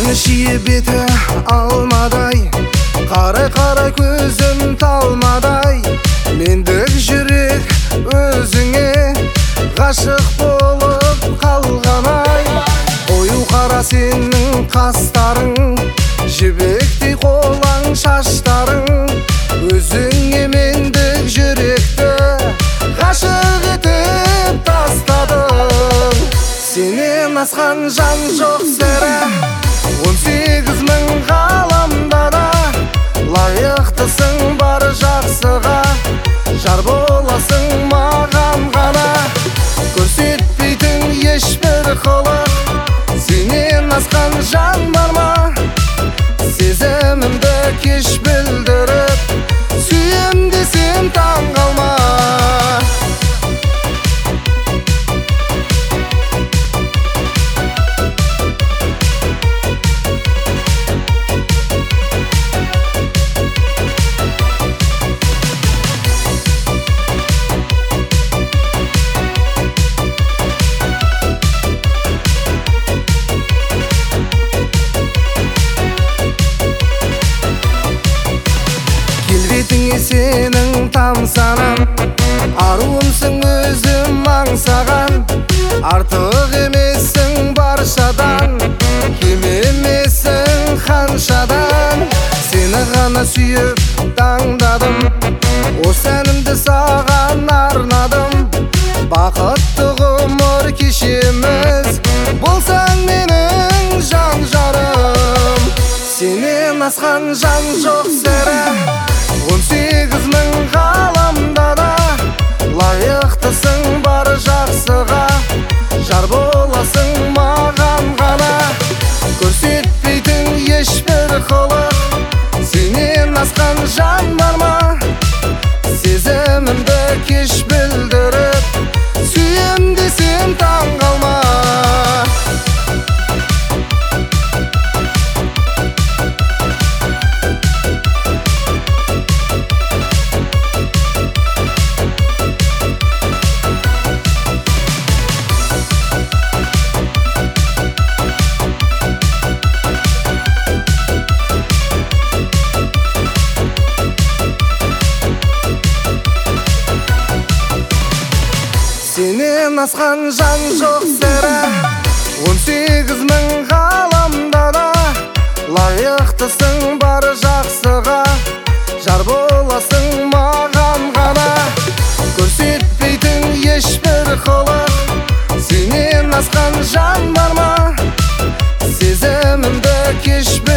Шие беті алмадай, қарай көзім талмадай, мендік жүрек өзіңе ғашық болып қалғанай. Ою қара сенің қастарың, жібектей қолаң шаштарың, өзіңе мендік жүректі ғашық етіп тастадың. Сенен асқан жан жоқ сірә, 18 мың ғаламда да, лайықтысың бар жақсыға, жар боласың маған ғана. Көрсетпейтін ешбір қылық, сенен асқан жан бар ма? Сезімімді кеш білдіріп, сүйем десем таң қалма. Келбетіңе сенің тамсанам, аруымсың өзім аңсаған, артық емессің баршадан, кем емессің ханшадан. Сені ғана сүйіп таңдадым, осы әнімді саған арнадым. Бақытты ғұмыр кешеміз, болсаң менің жан жарым. Сенен асқан жан жоқ сірә, 18 мың ғаламда да, лайықтысың бар жақсыға, жар боласың маған ғана. Көрсетпейтін ешбір қылық, сенен асқан жан бар ма? Сезімімді кеш білдіріп, сүйем десем таң қалма. Сенен асқан жан жоқ сірә, 18 мың ғаламда да, лайықтысың бар жақсыға, жар боласың маған ғана. Көрсетпейтін ешбір қылық, сенен асқан жан бар ма? Сезімімді кеш